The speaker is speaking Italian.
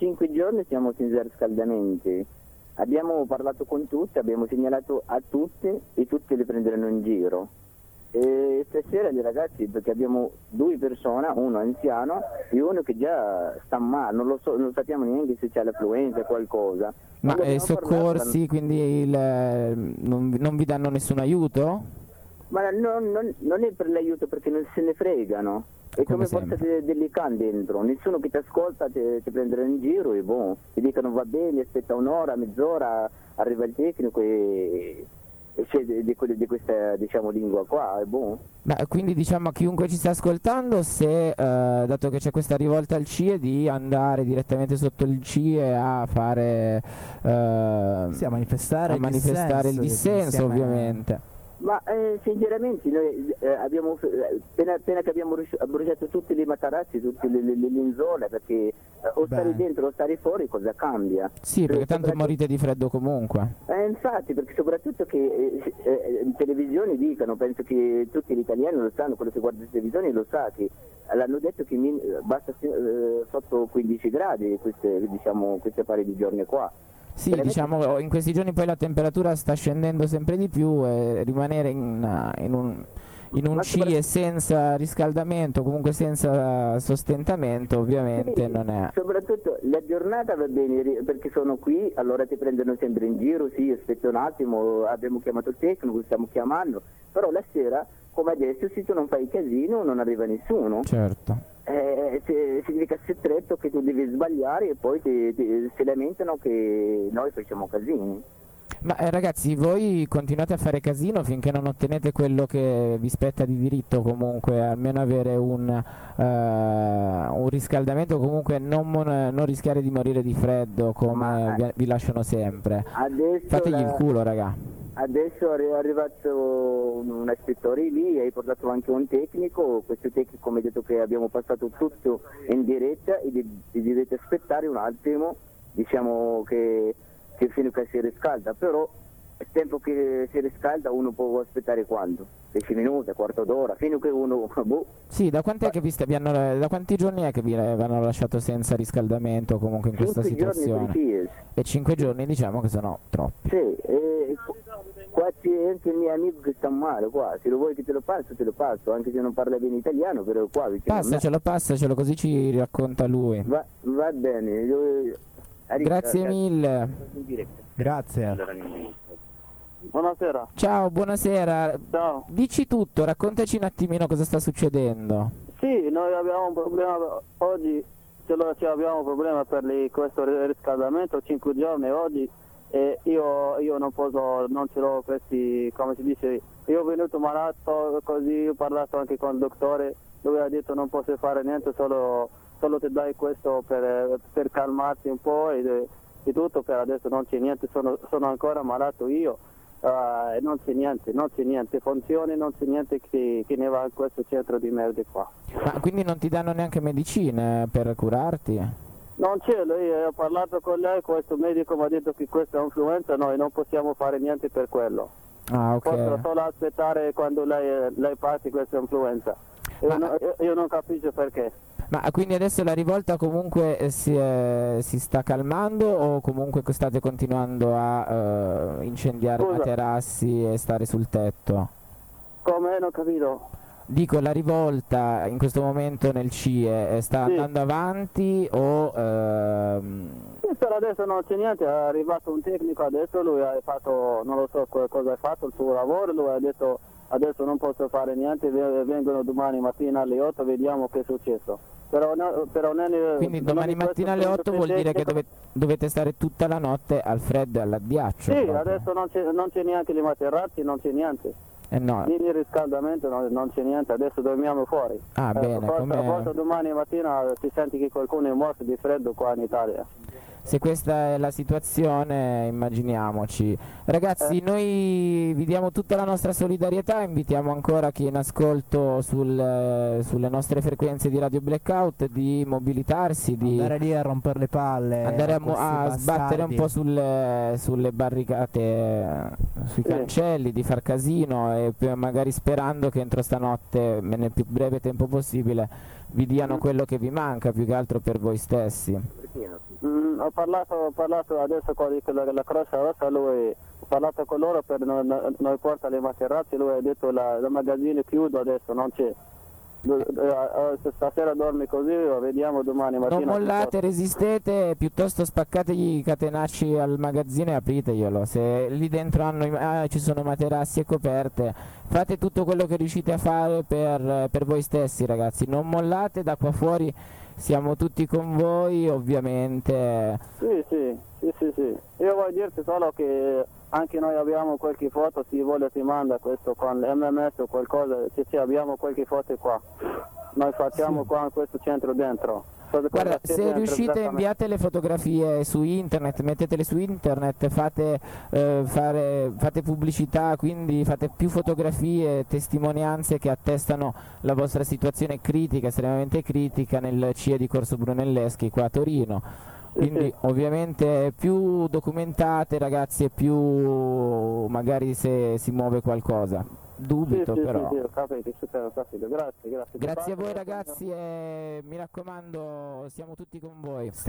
5 giorni siamo senza riscaldamenti. Abbiamo parlato con tutti, abbiamo segnalato a tutti e tutti li prenderanno in giro. E stasera i ragazzi, perché abbiamo 2 persone, uno anziano e uno che già sta male, non sappiamo neanche se c'è l'affluenza o qualcosa. Ma Quando abbiamo soccorsi, parlato, quindi non vi danno nessun aiuto? ma non è per l'aiuto perché non se ne fregano. È Come come forza sempre. degli can dentro, nessuno che ti ascolta ti prenderà in giro e boh, ti dicono va bene, aspetta un'ora, mezz'ora, arriva il tecnico e c'è di questa diciamo lingua qua e boh. Beh, quindi diciamo a chiunque ci sta ascoltando, se dato che c'è questa rivolta al CIE, di andare direttamente sotto il CIE a fare Sì, a manifestare il dissenso, insieme- ovviamente. Ma sinceramente noi appena che abbiamo bruciato tutti i matarazzi, tutte le linzole, perché o stare Beh. dentro o stare fuori cosa cambia? Sì, perché tanto Soprattutto- morite di freddo comunque. infatti, perché soprattutto che in televisione dicono, penso che tutti gli italiani lo sanno, quello che guarda in televisione lo sa, che l'hanno detto che basta sotto 15 gradi queste pari di giorni qua. Sì, Veramente- diciamo in questi giorni poi la temperatura sta scendendo sempre di più e rimanere in un Ma CIE senza riscaldamento, comunque senza sostentamento, ovviamente Sì, non è... soprattutto la giornata va bene perché sono qui, allora ti prendono sempre in giro, sì, aspetta un attimo, abbiamo chiamato il tecnico, stiamo chiamando, però la sera, come adesso, se tu non fai casino non arriva nessuno. Certo. Significa stretto che tu devi sbagliare e poi si lamentano che noi facciamo casini. Ma ragazzi, voi continuate a fare casino finché non ottenete quello che vi spetta di diritto, comunque almeno avere un riscaldamento, comunque non rischiare di morire di freddo come Ma vi lasciano sempre. adesso, Fategli il culo, raga. adesso è arrivato un ispettore lì, hai portato anche un tecnico, questo tecnico mi ha detto che abbiamo passato tutto in diretta e dovete aspettare un attimo, diciamo che fino a che si riscalda, però il tempo che si riscalda uno può aspettare quanto? 10 minuti, quarto d'ora, fino a che uno... boh. Sì, da quant'è che da quanti giorni è che vi hanno lasciato senza riscaldamento comunque in questa 5 giorni situazione? precisi. E 5 giorni diciamo che sono troppi. Sì, qua c'è anche il mio amico che sta male qua, se lo vuoi che te lo passo, anche se non parla bene italiano, però qua vicino a me. Passacelo così ci racconta lui. Va bene, Grazie mille. Grazie. Buonasera. Ciao, buonasera. Ciao. Dici tutto, raccontaci un attimino cosa sta succedendo. Sì, noi abbiamo un problema oggi, abbiamo un problema per questo riscaldamento, 5 giorni oggi e io non posso, non ce l'ho questi, come si dice, io ho venuto malato così, ho parlato anche con il dottore, lui ha detto non posso fare niente, solo ti dai questo per calmarti un po' e tutto, per adesso non c'è niente, sono ancora malato io. Non c'è niente, funzioni, non c'è niente che ne va in questo centro di merda qua. Ma quindi non ti danno neanche medicine per curarti? Non c'è, lei ho parlato con lei, questo medico mi ha detto che questa è influenza, noi non possiamo fare niente per quello. Ah, Posso ok. solo aspettare quando lei passi questa influenza. Io non capisco perché. Ma quindi adesso la rivolta comunque si sta calmando o comunque state continuando a incendiare Scusa. materassi e stare sul tetto? Come? Non capito. Dico, la rivolta in questo momento nel CIE sta Sì. andando avanti o... Sì, per adesso non c'è niente, è arrivato un tecnico adesso, lui ha fatto, non lo so cosa ha fatto, il suo lavoro, lui ha detto adesso non posso fare niente, vengono domani mattina alle 8, vediamo che è successo. Però Quindi domani mattina alle 8 vuol dire che dovete stare tutta la notte al freddo e all'addiaccio? Sì, proprio. adesso non c'è neanche le materassi, non c'è niente. No. Lì il riscaldamento non c'è niente, adesso dormiamo fuori. Ah, bene, Forse domani mattina si sente che qualcuno è morto di freddo qua in Italia. Se questa è la situazione, immaginiamoci. Ragazzi, noi vi diamo tutta la nostra solidarietà, invitiamo ancora chi è in ascolto sulle nostre frequenze di Radio Blackout di mobilitarsi, di Andare lì a rompere le palle. andare a questi sbattere un bastardi. po' sulle barricate, sui cancelli, di far casino e magari sperando che entro stanotte, nel più breve tempo possibile, vi diano quello che vi manca, più che altro per voi stessi. pieno. Ho parlato adesso con la Croce Rossa, lui ho parlato con loro per noi porta le materassi, lui ha detto il magazzino chiudo adesso, non c'è. Stasera dormi così, vediamo domani mattina. Non mollate, resistete, piuttosto spaccategli i catenacci al magazzino e apriteglielo. Se lì dentro ci sono materassi e coperte, fate tutto quello che riuscite a fare per voi stessi, ragazzi. Non mollate, da qua fuori siamo tutti con voi, ovviamente. Sì. Io voglio dirti solo che anche noi abbiamo qualche foto, se vuole ti manda questo con l'MMS o qualcosa, se abbiamo qualche foto qua. Noi facciamo qua in questo centro dentro. Guarda, se riuscite inviate le fotografie su internet, mettetele su internet, fate pubblicità, quindi fate più fotografie, testimonianze che attestano la vostra situazione critica, estremamente critica nel CIE di Corso Brunelleschi qua a Torino. Quindi ovviamente più documentate, ragazzi, e più magari se si muove qualcosa. Dubito però. Sì, ho capito, grazie. Grazie a voi, ragazzi, e mi raccomando, siamo tutti con voi.